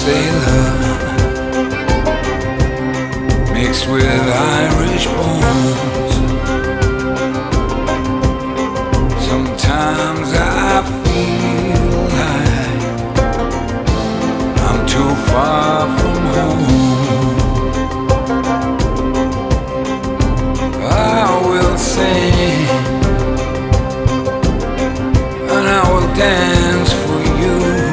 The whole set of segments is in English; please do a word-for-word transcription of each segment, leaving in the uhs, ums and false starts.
sailor mixed with Irish bones. Sometimes I feel like I'm too far from home. I will sing and I will dance for you.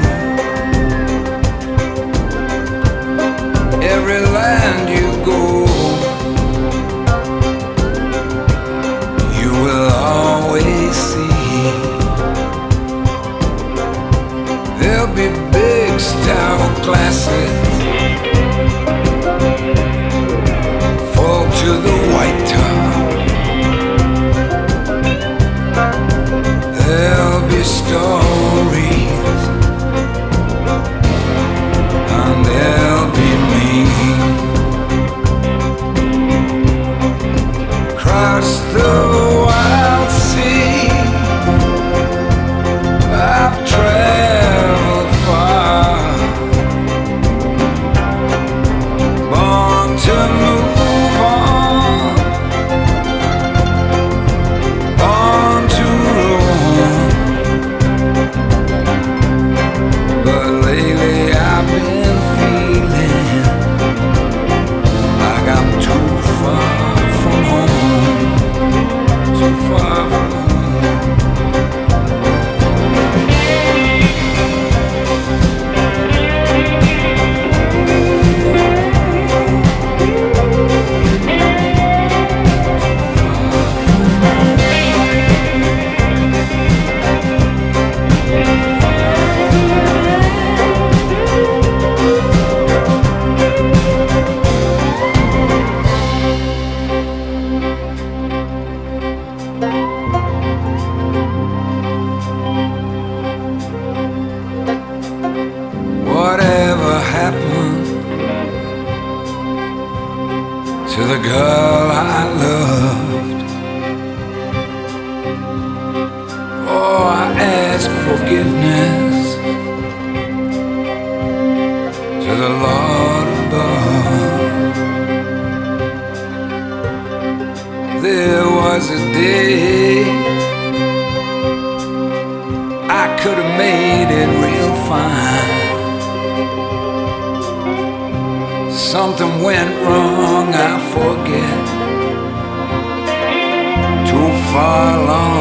Every land you go, you will always see. There'll be big stout glasses full to the white top. There'll be stories and there'll be me. Across the wild sea, I've traveled far, born to move on, born to roam. But lately I've been feeling like I'm too far from home, too far from home. Whatever happened to the girl I loved? Oh, I ask forgiveness to the Lord above. There was a day I could have made it real fine. Something went wrong, I forget. Too far along